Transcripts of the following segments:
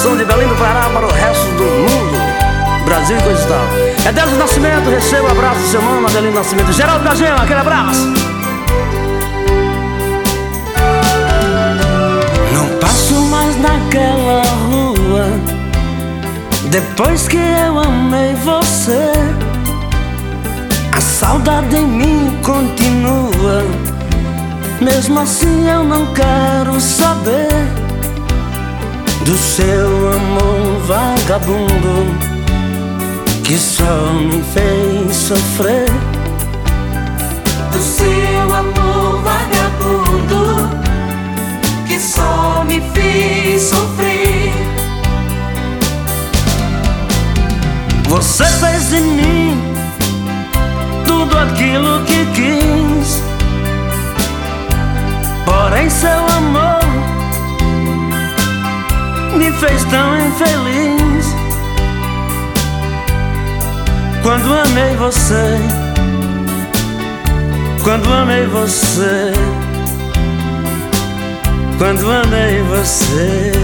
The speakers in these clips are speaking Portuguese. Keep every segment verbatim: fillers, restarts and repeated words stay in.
som de Belém do Pará para o resto do mundo, Brasil e coisa e tal. É Deus do Nascimento, receba o abraço do seu mano, Adelino Nascimento. Geraldo da Gema, aquele abraço. Não passo mais naquela rua depois que eu amei você. A saudade em mim continua, mesmo assim eu não quero saber do seu amor vagabundo que só me fez sofrer. Do seu amor vagabundo que só me fez sofrer. Você fez em mim tudo aquilo que quis, porém seu amor me fez tão infeliz. Quando amei você, quando amei você, quando amei você.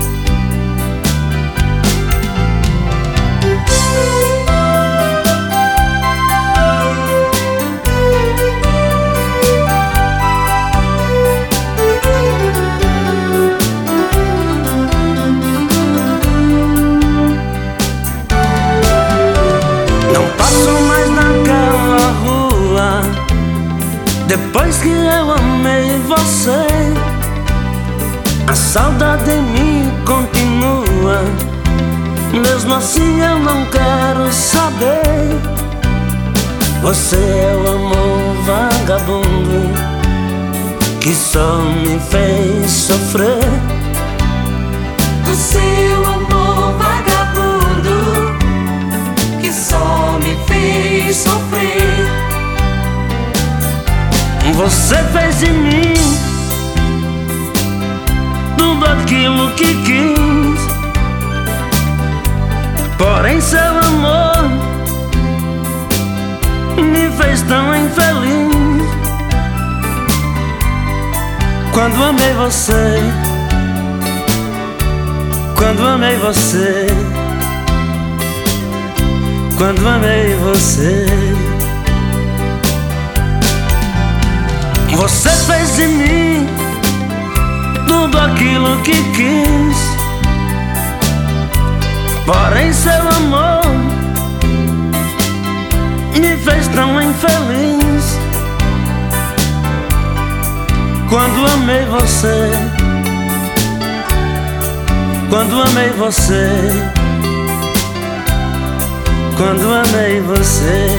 Depois que eu amei você, a saudade em mim continua, mesmo assim eu não quero saber. Você é o amor vagabundo que só me fez sofrer. Do seu amor vagabundo que só me fez sofrer. Você fez em mim tudo aquilo que quis, porém seu amor me fez tão infeliz. Quando amei você, quando amei você, quando amei você. Você fez em mim tudo aquilo que quis, porém seu amor me fez tão infeliz. Quando amei você, quando amei você, quando amei você.